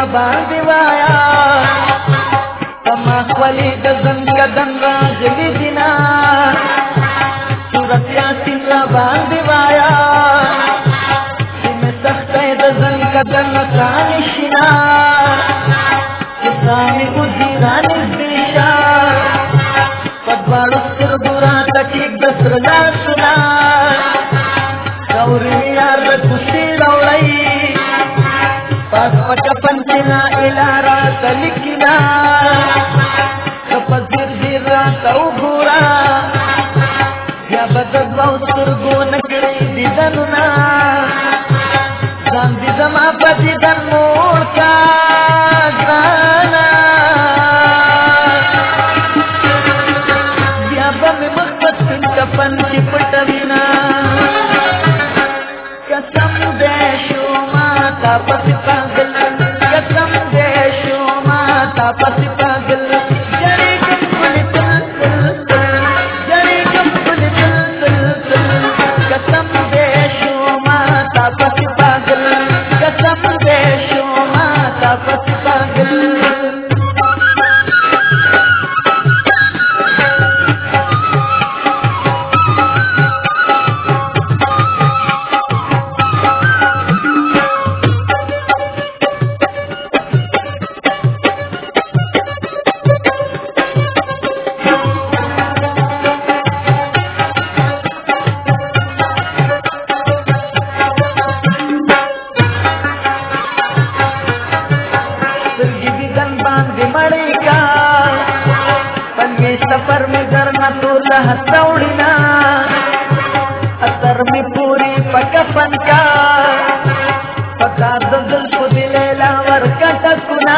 باندې وایا کما خپلې د زنګ دنګا جلی دینا سورت یاسین را باندې وایا چې مې سختې د زنګ دنګا نشنا کسانې ګذران دیشا پدوالو سترګورا تټیک د سرلا سنا گوری یار خوشی روڑی پاس پچا پنچنا الارا تلکنا کپزیر زیر راتاو گورا یا بدد باو سرگو نکڑی دیدنونا زان دیدما پا دیدن مور کا گرانا بیا با می مخبت سن کپن چی پٹوینا قسم دے شو ماتا پسی پاگل قسم دے شو ماتا پسی پاگل جری کم کلی تل تل تل جری کم کلی تل تل تل قسم دے شو ماتا پسی پاگل قسم دے شو ماتا پسی پاگل सफर में करना तो लहसौड़ना असर में पूरी पकपन का पता दल को दिलेला वर का तकुना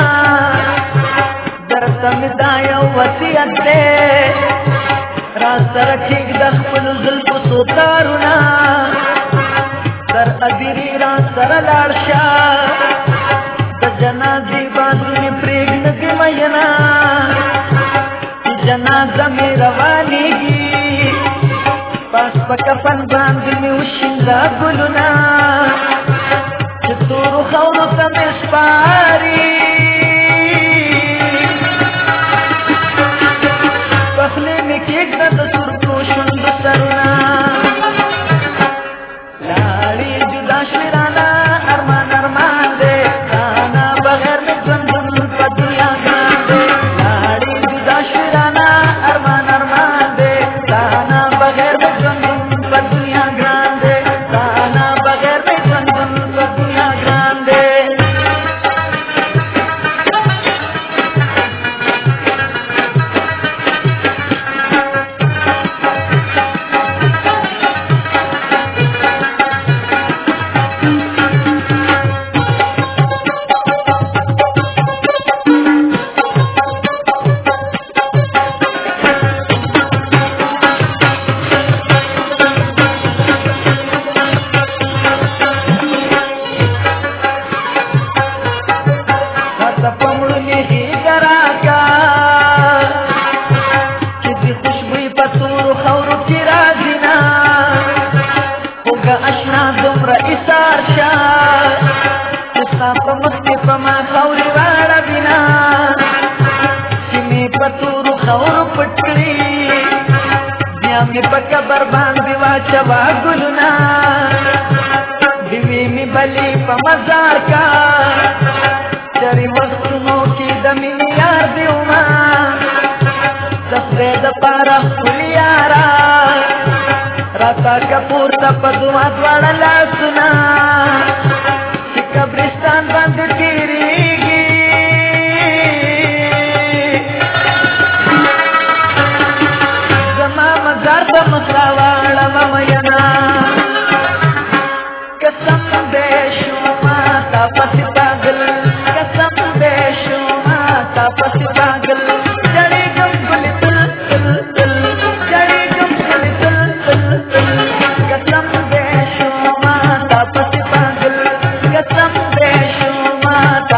दर्द में दाया वसीयत दे रात रखिक दखल जुल्फ सुतारुना सर अदिरी रात सर लाड़शा जनाजी बांधुनी प्रेग्न की मयना जनाजा में रवानीगी पास पकपन बांधी में उशिंदा गुलना चित्तूर खौरू समेस्पारी पखले में केक दद सुरतो शुंद सरुना लाड़ी जुदा शिराना अरमान अरमान दे खाना बगैर में जंजुन पदिया गांदे लाड़ी जुदा शिराना अरमान अरमान दे खाना बगैर में जंजुन पदिया गांदे खाना बगैर में जंजुन पदिया गांदे पमा खौरी वाला बिना चिमी पतूरु खौर पटली दिया में पक्का बरबान दिवा चबा गुलना दिवी में बली पमजार का चरी वस्तुनों की दमी यार दिवमा सफेद पारा फुलियारा राता कपूर तपदुआ द्वारा लासुना कब्रिस्तान बंद गिरीगी जमा मजार मसावाड़ा ममयना कसम देशो माता पति पागल कसम देशो माता पति पागल जड़ी गम गुली तुल तुल तुल जड़ी गम गुली तुल तुल तुल कसम देशो माता पति पागल कसम देशो माता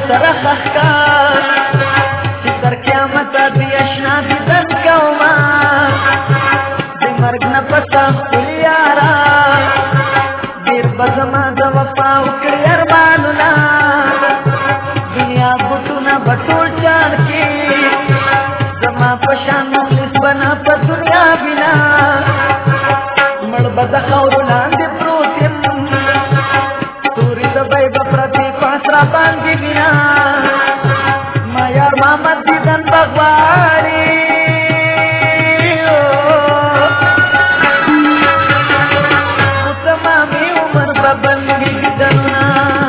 سره خخکار چې تر قیامته دې اشنا دیدن کوما د مرګ نه پسه خپل یارا ډېر به زما د وفا وکړي ارمانونه دنیا بوټونه به ټول جان کړي زما په شان مخلص به نه په دنیا بنا مړ به د خاورو لاندې پروت یم تورې د بیې به پرتې په اسره باندې بنا ما یار محمد دیدن به غواړي خو تمامې عمر به بندي دیدنونه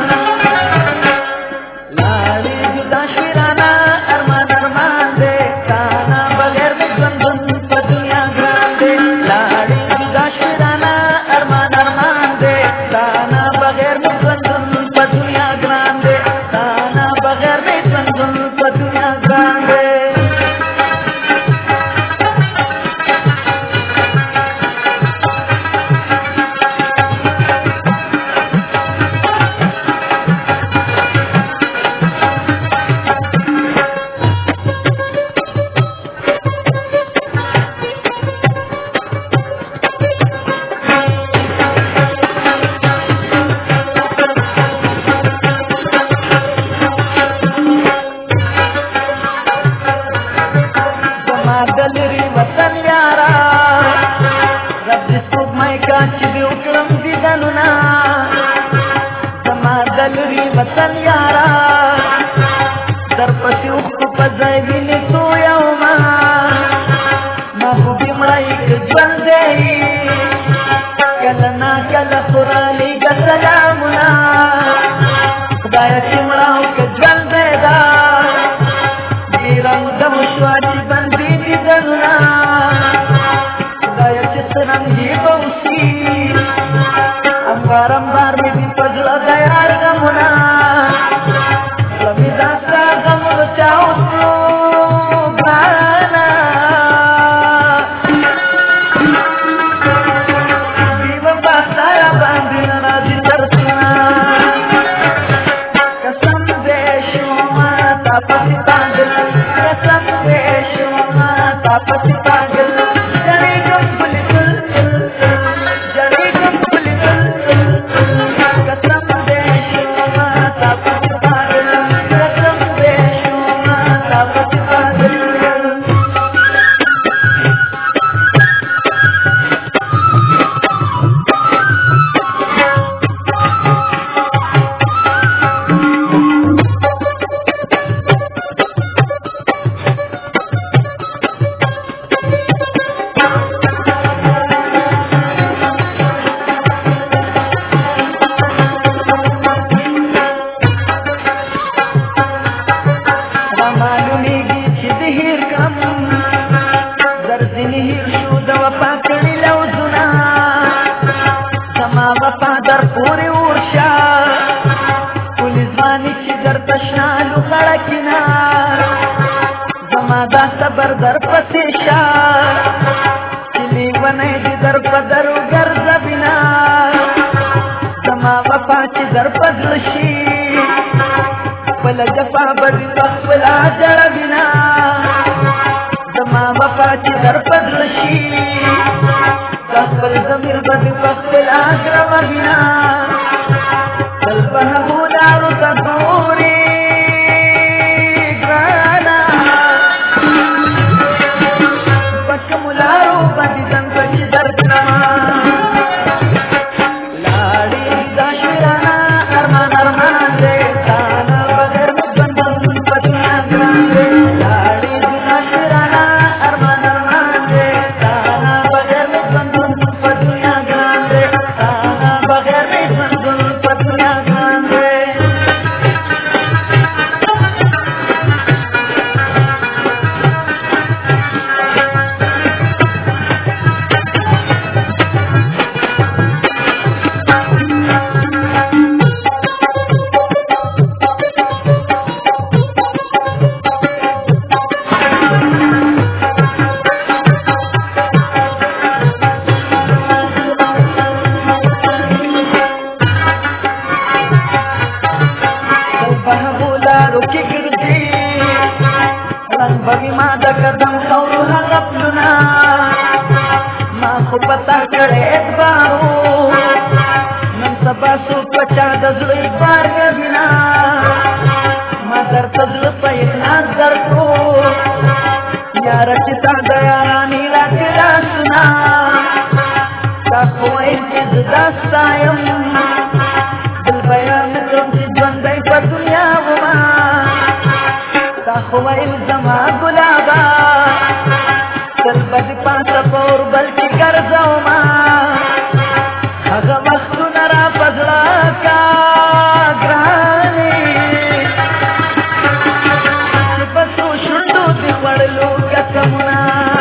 لاړې جدا شوې رانه ارمان ارمان دی تانا بغیر مې ژوندون په دنیا ګران دی لاړې جدا شوې رانه ارمان ارمان دی تانا بغیر مې ژوندون په دنیا ګران دی تانا بغیر مې ژوندون په دنیا ګران دی دلری وطن یارا رب دې سپوږمۍ کا چې دې وکړم دیدنونه زما دلری وطن یارا در پسې اوښکو په ځای وینې تویومه محبوبې مړی که ژوند دی کله ناکله خو رالیږه سلامونه خدایه چې مړه او که ژوند دی دا ډېره موده مو شوه چې بندي دیدنونه خدایه چې څرنګې به اوسي امبار امبار مې دي په زړه د یار غمونه زړه مې دا ستا غمونو چا وسو ګرانه بې وفا ستا را باندې نه راځي ترسونه قسم دې شومه تا پسې پاگل قسم دې شومه تا پسې پاگل جړېږم بلبل جړېږم بلبل قسم دې شومه تا پسې پاگل قسم دې شومه تا پسې پاگل معلومیږي چې د هېر کړم در ځینې هېر شو د وفا کړي لوظونه زما وفا در پورې ورشه ټولې ځواني چې در تشنا لوخړه کینه زما دا صبر در پسې شه چې لیونی دې در په در وګرځه بنا زما وفا چې در په زړه شي خپله جفا به دې په خپله جړوینه زما وفا چې در په زړه شي دا خپل ضمیر به دې په خپله ګروینه تل به هغو لارو ته ګورې ګرانه په کومو لارو به دې ځان پکې درکړمه لاړې دا شوې رانه ارمان ارمان دی تانا بغیر مې ژوندون په دنیا ګران دی لاړې دا شوې رانه ارمان ارمان دی تانا بغیر مې ژوندون په دنیا ګران دی تانا بغیر مې ژوندون په دنیا ګران دی لارو کې ګرځي رنګ بوي ما د قدم خورو هغه پلونه ما خو پتا کړې اتبارو نن سبا سو پچا د زړه بار غوینا ما درته زړه په اخلاص درکو یار چې تا د یارانې راکړه سنا تا خو یې زدا ستایم دل بیان کوم چې ژوندی په دنیا وما تا خو یې زما ګلابا تل بد پاسه پور بلکې ګرځوما هغه وختونه را پزړه کا ګرانې چې په څو شونډو دې خوړلو قسمونه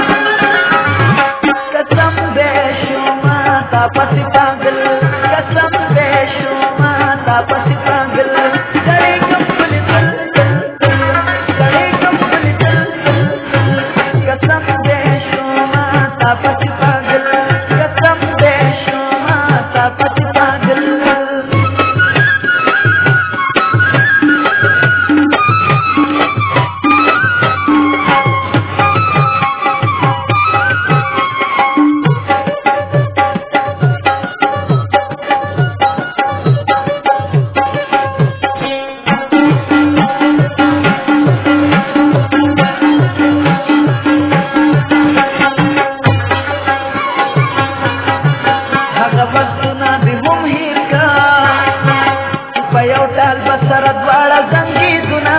قسم دې شو ما تا پسې پاگل قسم دې شو ما تا پسې پاگل سړی کوم پلی تل سړی کوم پلی تل قسم دې شو ما تا پسې پاگل قسم دې شو ما تا پسې پاگل سر دوارا زنگی دنا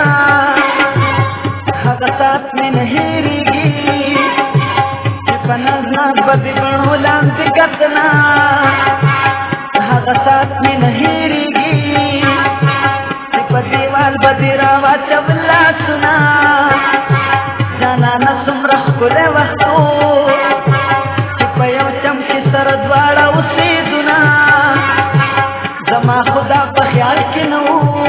هغه سات میں نهیریږي چې په نظر بدی بڼو لاندې کتنا هغه سات میں نهیریږي چې په دیوال بدی را واچولا سنا جانا نسمره ښکلی وختو چې په یو چم کې سر دوارا اوسېدونه زما خدا په خیال کې نه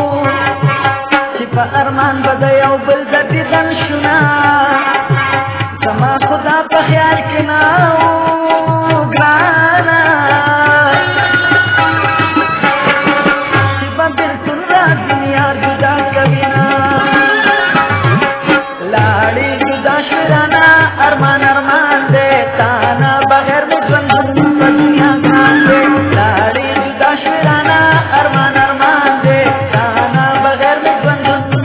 په ارمان بد یو بل د دیدن شونا زما خدا په خیال کې نه ګرانا چې به بلکل را دنیا جدا کوي نه لاړې جدا شورانا ارمان ارمان دې تانا بغیر مې ژوند په دنیا ګران دې لاړې جدا شورانا ارمان ارمان دې تانا بغیر مې ژوند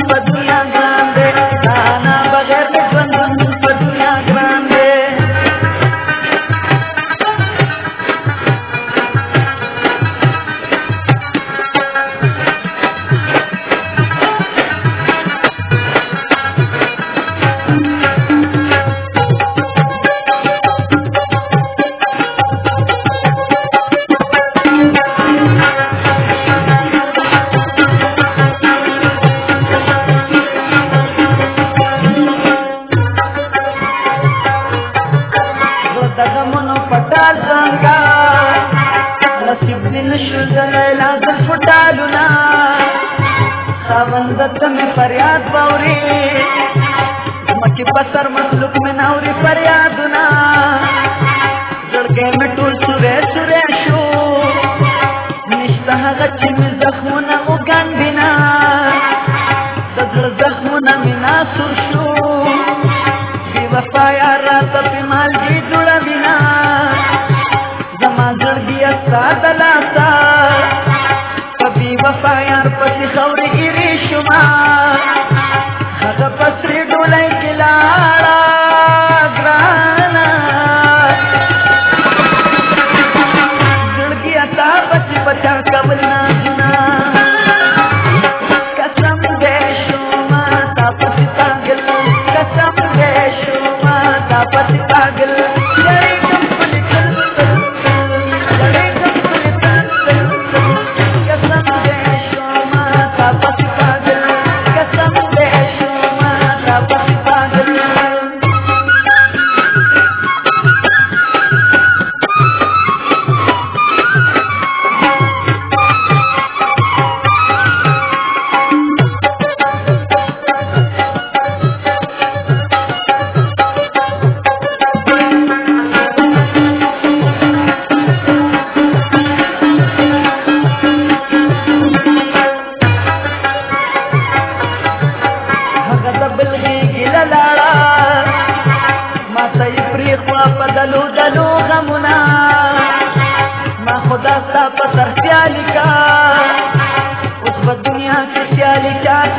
خاوندت میں فریاد باوری مکی پسر مخلوق میں ناوری فریادنا زړګی میں ټول سوری سوری شو نشته هغه چې مې زخمونه وګنډینا د زړه زخمونه مې ناسور شو بې وفا یار راته پې مالګې جوړوینا زما زړګیه ستا د لاسه وفا یار پسی خوری ایری شما هغه پسری ډولۍ کې لاړه ګرانه زړګي اتا پسی پچا کول نازونه قسم دې شو ما تا پسی پاگل قسم دې شو ما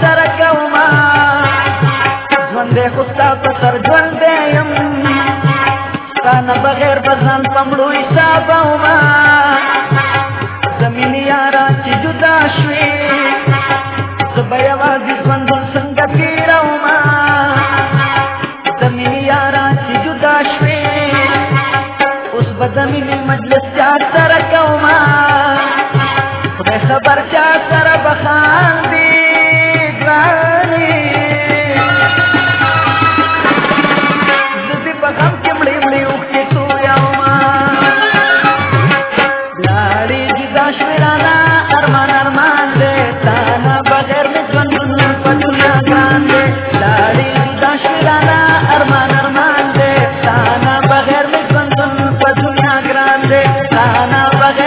سره کوما ژوندې خو ستا په سر ژوندې یم ستا نه بغیر به ځان په مړو حسابومه زمینې یاره چې جدا شوې زه به یوازې ژوندون څنګه تېرومه زمینې یاره چې جدا شوې اوس به د مینې مجلس چا سره کومه خدای خبر چا سره به خاندي ګرانې زه دې په غم کې مړې مړې اوښکې تویومه لاړې جدا شوې رانه ارمان ارمان دی تا نه بغیر مې ژوندون په دنیا ګران دی لاړې جدا شوې رانه ارمان ارمان دی تا نه بغیر مې ژوندون په دنیا ګران دی تا نه بغیر